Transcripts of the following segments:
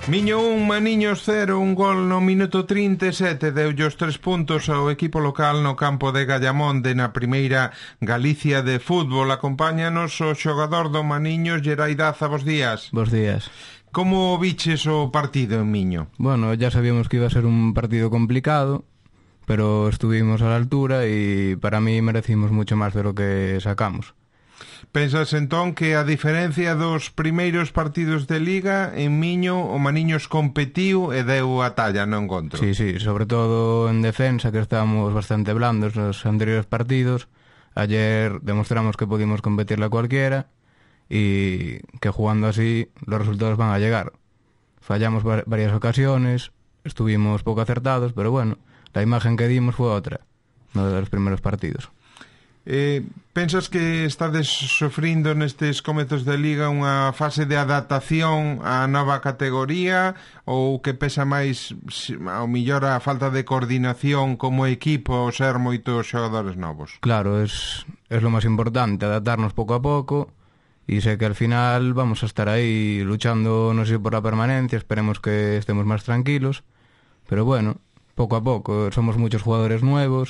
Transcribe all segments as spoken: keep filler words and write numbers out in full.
Miño un, Maniños cero, un gol no minuto trinta e sete, deulle os tres puntos ao equipo local no campo de Gallamonde na primeira Galicia de fútbol. Acompáñanos o xogador do Maniños, Gerai Daza. Bos días. Bos días. Como viches o partido en Miño? Bueno, ya sabíamos que iba a ser un partido complicado, pero estuvimos a la altura y para mí merecimos mucho más de lo que sacamos. Pensas entón que a diferencia dos primeiros partidos de Liga, en Miño o Maniños competiu e deu a talla no encontro? Sí, sí, sobre todo en defensa, que estábamos bastante blandos nos anteriores partidos. Ayer demostramos que podíamos competirle a cualquiera y que jugando así los resultados van a llegar. Fallamos varias ocasiones, estuvimos poco acertados, pero bueno, la imagen que dimos fue otra, no de los primeros partidos. Eh, pensas que estades sofrindo nestes comezos de Liga unha fase de adaptación á nova categoría, ou que pesa máis ao millor a falta de coordinación como equipo ao ser moitos xogadores novos? Claro, es, es lo más importante, adaptarnos pouco a pouco, y sé que al final vamos a estar aí luchando, no sé, por la permanencia. Esperemos que estemos más tranquilos, pero bueno, poco a poco, somos muchos jugadores nuevos.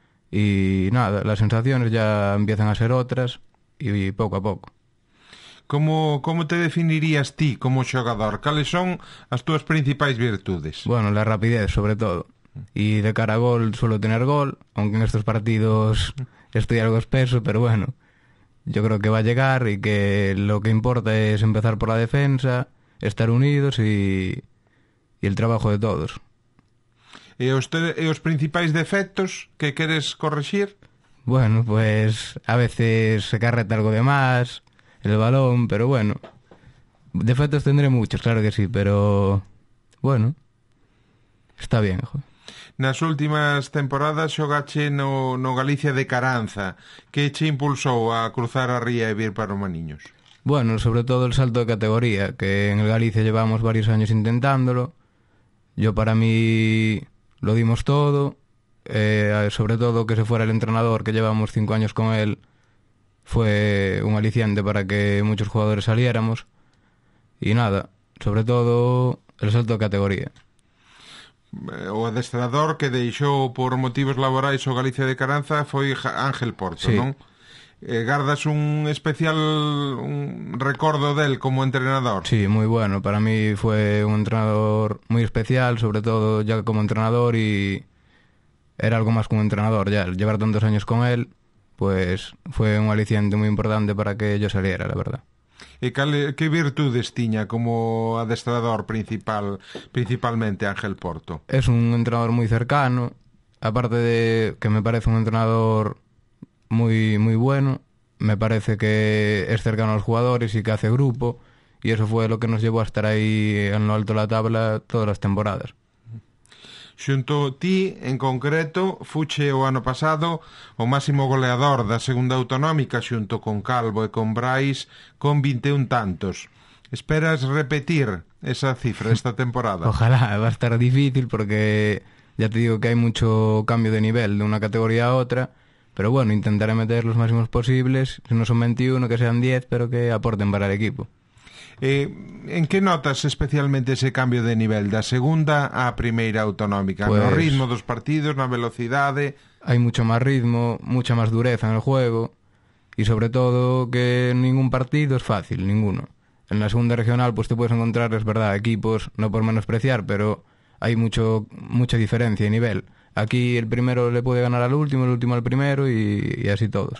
Y nada, las sensaciones ya empiezan a ser otras y poco a poco. Como, como te definirías ti como xogador? Cales son as túas principais virtudes? Bueno, la rapidez sobre todo. Y de cara a gol suelo tener gol, aunque en estos partidos estoy algo espeso, pero bueno, yo creo que va a llegar y que lo que importa es empezar por la defensa, estar unidos y, y el trabajo de todos. E os, te, e os principais defectos que queres corregir? Bueno, pues a veces se carreta algo de más el balón, pero bueno, defectos tendré muchos, claro que sí, pero bueno, está bien, joder. Nas últimas temporadas xogache no, no Galicia de Caranza. Que che impulsou a cruzar a ría e vir para o Maniños? Bueno, sobre todo el salto de categoría, que en el Galicia llevamos varios años intentándolo. Yo para mí lo dimos todo, eh, sobre todo que se fuera el entrenador, que llevamos cinco años con él, fue un aliciente para que muchos jugadores saliéramos. Y nada, sobre todo el salto de categoría. O adestrador que deixou por motivos laborais o Galicia de Caranza foi Ángel Porto, sí. Non? Eh, gardas un especial un recordo del como entrenador? Sí, muy bueno. Para mí fue un entrenador muy especial, sobre todo ya como entrenador, y era algo más como entrenador ya. Llevar tantos años con él, pues fue un aliciente muy importante para que yo saliera, la verdad. E cal, que virtudes tiña como adestrador principal, principalmente Ángel Porto? Es un entrenador muy cercano, aparte de que me parece un entrenador muy muy bueno, me parece que es cercano a los jugadores y que hace grupo, y eso fue lo que nos llevó a estar ahí en lo alto de la tabla todas las temporadas. Xunto ti, en concreto, fuche o ano pasado o máximo goleador da segunda autonómica xunto con Calvo e con Brais con vinte e un tantos. Esperas repetir esa cifra esta temporada? Ojalá, va a estar difícil porque ya te digo que hay mucho cambio de nivel de una categoría a otra. Pero bueno, intentaré meter los máximos posibles. Si no son veintiuno, que sean diez, pero que aporten para el equipo. Eh, en que notas especialmente ese cambio de nivel da segunda á primeira autonómica? Pues, no ritmo dos partidos, na velocidade? Hay mucho más ritmo, mucha más dureza en el juego, y sobre todo que ningún partido es fácil, ninguno. En la segunda regional pues te puedes encontrar, es verdad, equipos, no por menospreciar, pero hay mucho mucha diferencia de nivel. Aquí el primero le puede ganar al último, el último al primero y, y así todos.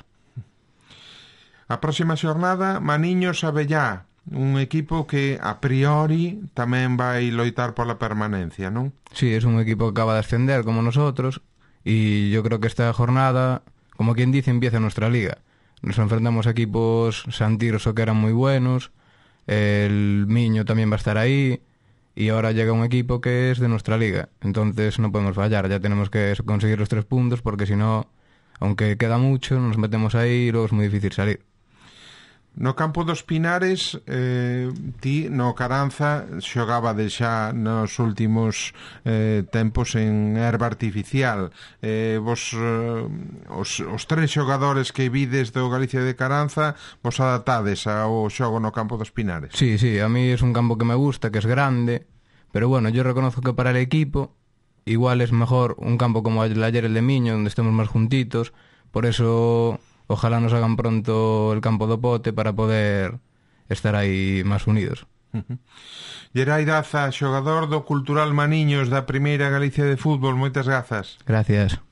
A próxima xornada, Maniños Abellá, un equipo que a priori tamén vai loitar pola permanencia, non? Sí, es un equipo que acaba de ascender como nosotros, y yo creo que esta jornada, como quien dice, empieza nuestra liga. Nos enfrentamos a equipos Santirso que eran muy buenos, el Miño también va a estar ahí, y ahora llega un equipo que es de nuestra liga, entonces no podemos fallar, ya tenemos que conseguir los tres puntos, porque si no, aunque queda mucho, nos metemos ahí y luego es muy difícil salir. No campo dos Pinares, eh, ti no Caranza xogaba de xa nos últimos eh, tempos en herba artificial. Eh, vos, eh, os, os tres xogadores que vides do Galicia de Caranza, vos adaptades ao xogo no campo dos Pinares? Sí, sí, a mí es un campo que me gusta, que es grande, Pero bueno, yo reconozco que para el equipo igual es mejor un campo como el ayer el de Miño, donde estemos más juntitos. Por eso ojalá nos hagan pronto el campo do Pote para poder estar aí máis unidos. Uh-huh. Gerai Daza, xogador do Cultural Maniños da Primeira Galicia de Fútbol, moitas grazas. Gracias.